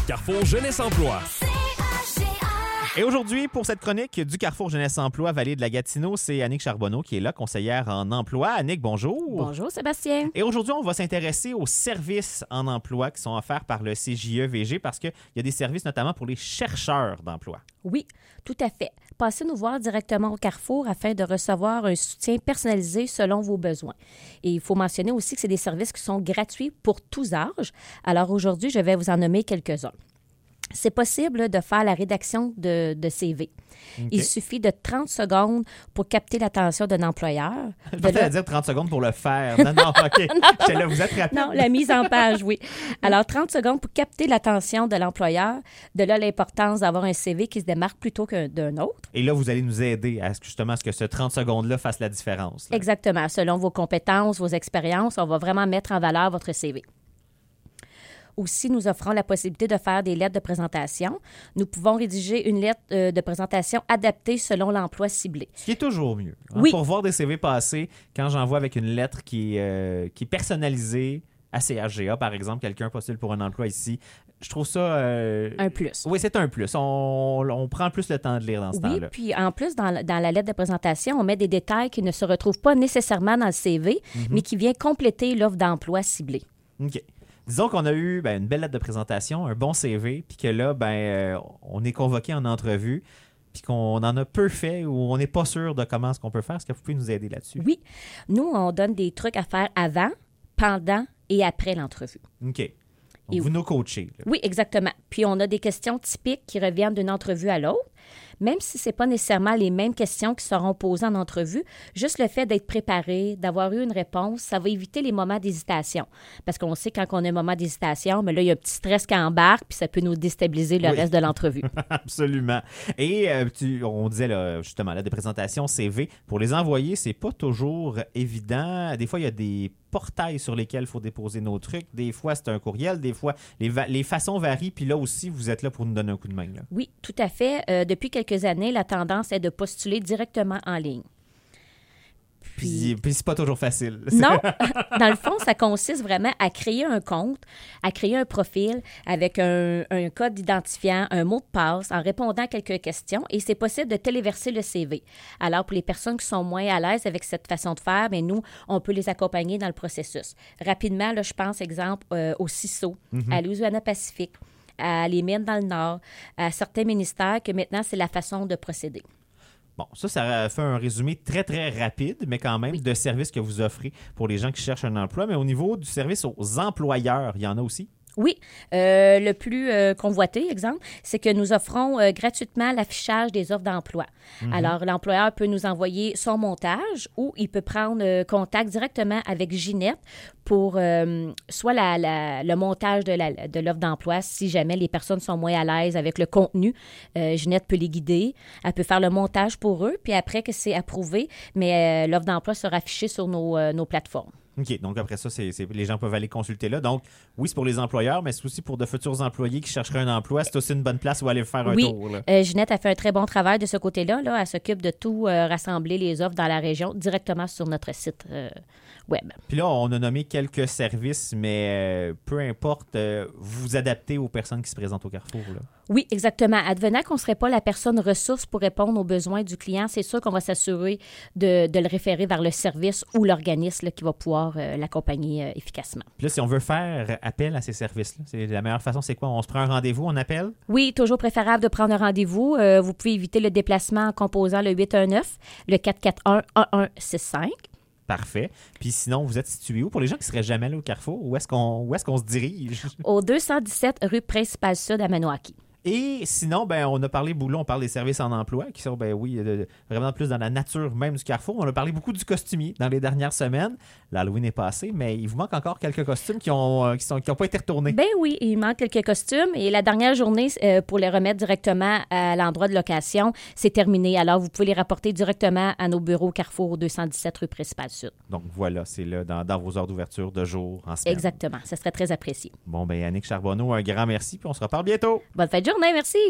Carrefour Jeunesse Emploi. Et aujourd'hui, pour cette chronique du Carrefour Jeunesse Emploi Vallée de la Gatineau, c'est Annick Charbonneau qui est là, conseillère en emploi. Annick, bonjour. Bonjour Sébastien. Et aujourd'hui, on va s'intéresser aux services en emploi qui sont offerts par le CJE-VG parce qu'il y a des services notamment pour les chercheurs d'emploi. Oui, tout à fait. Passez nous voir directement au Carrefour afin de recevoir un soutien personnalisé selon vos besoins. Et il faut mentionner aussi que c'est des services qui sont gratuits pour tous âges. Alors aujourd'hui, je vais vous en nommer quelques-uns. C'est possible de faire la rédaction de CV. Okay. Il suffit de 30 secondes pour capter l'attention d'un employeur. Je pensais à dire 30 secondes pour le faire. Non, OK. Non. Là, vous êtes rapide. Non, la mise en page, oui. Alors, 30 secondes pour capter l'attention de l'employeur. De là, l'importance d'avoir un CV qui se démarque plutôt qu'un d'un autre. Et là, vous allez nous aider à ce que ce 30 secondes-là fasse la différence. Là. Exactement. Selon vos compétences, vos expériences, on va vraiment mettre en valeur votre CV. Aussi, nous offrons la possibilité de faire des lettres de présentation. Nous pouvons rédiger une lettre de présentation adaptée selon l'emploi ciblé. Ce qui est toujours mieux. Hein? Oui. Pour voir des CV passer, quand j'envoie avec une lettre qui est personnalisée à CHGA, par exemple, quelqu'un postule pour un emploi ici, je trouve ça... un plus. Oui, c'est un plus. On prend plus le temps de lire dans ce temps-là. Oui, puis en plus, dans la lettre de présentation, on met des détails qui ne se retrouvent pas nécessairement dans le CV, mais qui viennent compléter l'offre d'emploi ciblée. OK. Disons qu'on a eu une belle lettre de présentation, un bon CV, puis que là, on est convoqué en entrevue, puis qu'on en a peu fait ou on n'est pas sûr de comment ce qu'on peut faire. Est-ce que vous pouvez nous aider là-dessus? Oui. Nous, on donne des trucs à faire avant, pendant et après l'entrevue. OK. Donc, vous nous coachez. Là. Oui, exactement. Puis, on a des questions typiques qui reviennent d'une entrevue à l'autre. Même si ce n'est pas nécessairement les mêmes questions qui seront posées en entrevue, juste le fait d'être préparé, d'avoir eu une réponse, ça va éviter les moments d'hésitation. Parce qu'on sait quand on a un moment d'hésitation, mais là, il y a un petit stress qui embarque, puis ça peut nous déstabiliser le reste de l'entrevue. Absolument. Et on disait là, justement, là, des présentations CV, pour les envoyer, c'est pas toujours évident. Des fois, il y a des portails sur lesquels il faut déposer nos trucs. Des fois, c'est un courriel. Des fois, les façons varient. Puis là aussi, vous êtes là pour nous donner un coup de main. Là. Oui, tout à fait. Depuis quelques années, la tendance est de postuler directement en ligne. Puis c'est pas toujours facile. Non. Dans le fond, ça consiste vraiment à créer un compte, à créer un profil avec un code d'identifiant, un mot de passe, en répondant à quelques questions. Et c'est possible de téléverser le CV. Alors, pour les personnes qui sont moins à l'aise avec cette façon de faire, bien, nous, on peut les accompagner dans le processus. Rapidement, là, je pense, exemple, au CISO, à Louisiana-Pacifique, à les mines dans le Nord, à certains ministères, que maintenant, c'est la façon de procéder. Bon, ça fait un résumé très, très rapide, mais quand même, de services que vous offrez pour les gens qui cherchent un emploi. Mais au niveau du service aux employeurs, il y en a aussi? Oui. Le plus convoité, exemple, c'est que nous offrons gratuitement l'affichage des offres d'emploi. Alors, l'employeur peut nous envoyer son montage ou il peut prendre contact directement avec Ginette pour soit le montage de l'offre d'emploi, si jamais les personnes sont moins à l'aise avec le contenu. Ginette peut les guider. Elle peut faire le montage pour eux, puis après que c'est approuvé, mais l'offre d'emploi sera affichée sur nos plateformes. OK. Donc, après ça, les gens peuvent aller consulter là. Donc, oui, c'est pour les employeurs, mais c'est aussi pour de futurs employés qui chercheraient un emploi. C'est aussi une bonne place où aller faire un tour. Oui. Ginette a fait un très bon travail de ce côté-là. Là. Elle s'occupe de tout rassembler les offres dans la région directement sur notre site web. Puis là, on a nommé quelques services, mais peu importe, vous vous adaptez aux personnes qui se présentent au Carrefour, là. Oui, exactement. Advenant qu'on ne serait pas la personne ressource pour répondre aux besoins du client, c'est sûr qu'on va s'assurer de le référer vers le service ou l'organisme là, qui va pouvoir l'accompagner efficacement. Puis là, si on veut faire appel à ces services-là, c'est la meilleure façon, c'est quoi? On se prend un rendez-vous, on appelle? Oui, toujours préférable de prendre un rendez-vous. Vous pouvez éviter le déplacement en composant le 819, le 441-1165. Parfait. Puis sinon, vous êtes situé où? Pour les gens qui ne seraient jamais allés au Carrefour, où est-ce qu'on se dirige? Au 217 rue Principale Sud à Maniwaki. Et sinon, on a parlé, Boulot, on parle des services en emploi qui sont, vraiment plus dans la nature même du Carrefour. On a parlé beaucoup du costumier dans les dernières semaines. L'Halloween est passé, mais il vous manque encore quelques costumes qui ont pas été retournés. Ben oui, il manque quelques costumes. Et la dernière journée, pour les remettre directement à l'endroit de location, c'est terminé. Alors, vous pouvez les rapporter directement à nos bureaux Carrefour au 217 rue Principale Sud. Donc voilà, c'est là dans vos heures d'ouverture de jour en semaine. Exactement, ça serait très apprécié. Bon, Annick Charbonneau, un grand merci, puis on se reparle bientôt. Bonne fin de journée, merci.